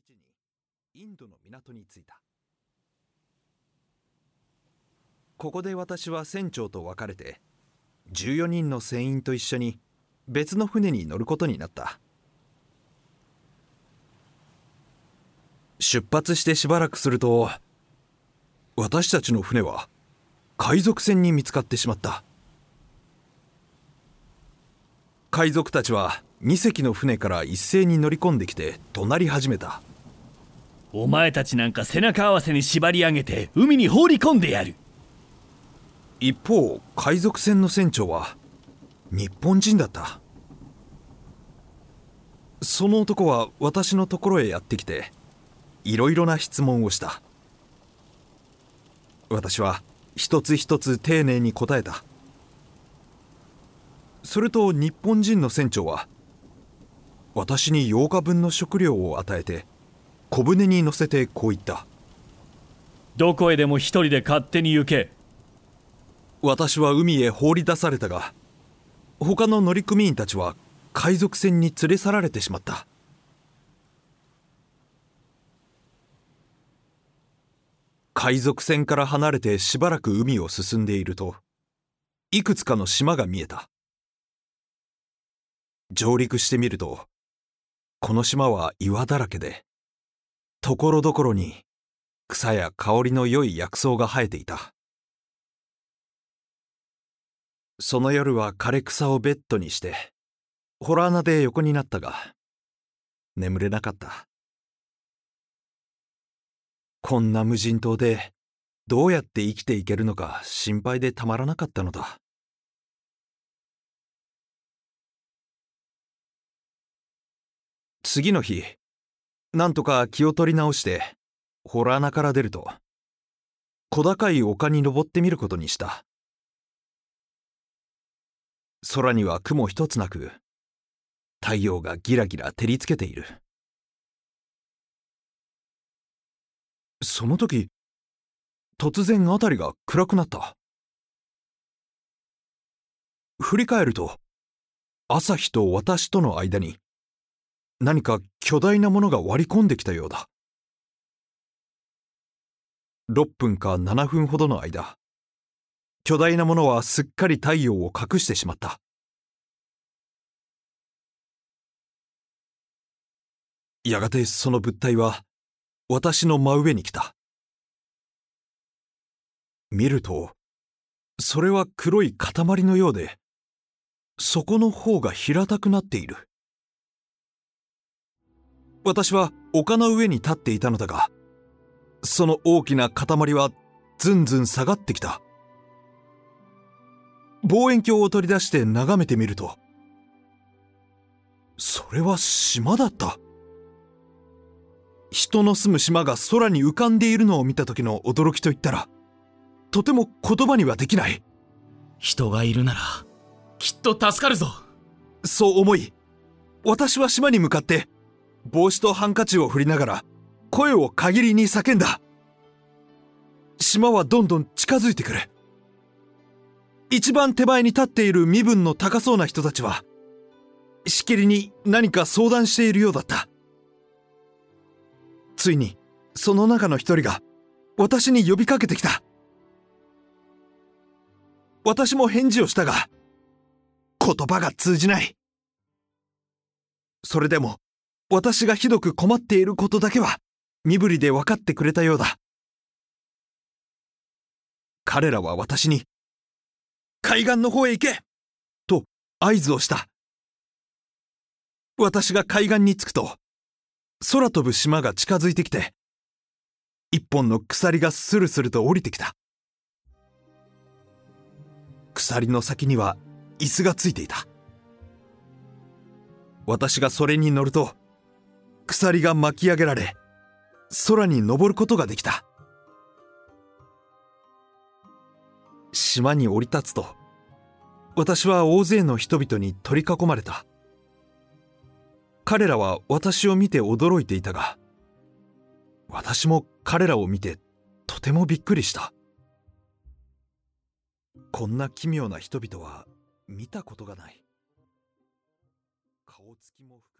日にインドの港に着いた。ここで私は船長と別れて14人の船員と一緒に別の船に乗ることになった。出発してしばらくすると、私たちの船は海賊船に見つかってしまった。海賊たちは2隻の船から一斉に乗り込んできて怒鳴り始めた。 お前たちなんか背中合わせに縛り上げて海に放り込んでやる。 一方、海賊船の船長は日本人だった。その男は私のところへやってきていろいろな質問をした。私は一つ一つ丁寧に答えた。すると日本人の船長は私に8日分の食料を与えて小舟に乗せてこう言った。 どこへでも一人で勝手に行け。 私は海へ放り出されたが、他の乗組員たちは海賊船に連れ去られてしまった。海賊船から離れてしばらく海を進んでいると、いくつかの島が見えた。上陸してみると、この島は岩だらけで、ところどころに草や香りの良い薬草が生えていた。その夜は枯れ草をベッドにして、洞穴で横になったが、眠れなかった。こんな無人島でどうやって生きていけるのか心配でたまらなかったのだ。次の日、なんとか気を取り直して洞穴から出ると、小高い丘に登ってみることにした。空には雲一つなく、太陽がギラギラ照りつけている。その時、突然あたりが暗くなった。振り返ると、朝日と私との間に何か巨大なものが割り込んできたようだ。6分か7分ほどの間、巨大なものはすっかり太陽を隠してしまった。やがてその物体は私の真上に来た。見ると、それは黒い塊のようで、底の方が平たくなっている。私は丘の上に立っていたのだが、その大きな塊はずんずん下がってきた。望遠鏡を取り出して眺めてみると、それは島だった。人の住む島が空に浮かんでいるのを見た時の驚きといったら、とても言葉にはできない。 人がいるならきっと助かるぞ。 そう思い、私は島に向かって帽子とハンカチを振りながら声を限りに叫んだ。島はどんどん近づいてくる。一番手前に立っている身分の高そうな人たちはしきりに何か相談しているようだった。ついにその中の一人が私に呼びかけてきた。私も返事をしたが、言葉が通じない。それでも私がひどく困っていることだけは身振りで分かってくれたようだ。彼らは私に海岸の方へ行けと合図をした。私が海岸に着くと、空飛ぶ島が近づいてきて、一本の鎖がスルスルと降りてきた。鎖の先には椅子がついていた。私がそれに乗ると、鎖が巻き上げられ、空に登ることができた。島に降り立つと、私は大勢の人々に取り囲まれた。彼らは私を見て驚いていたが、私も彼らを見てとてもびっくりした。こんな奇妙な人々は見たことがない。顔つきも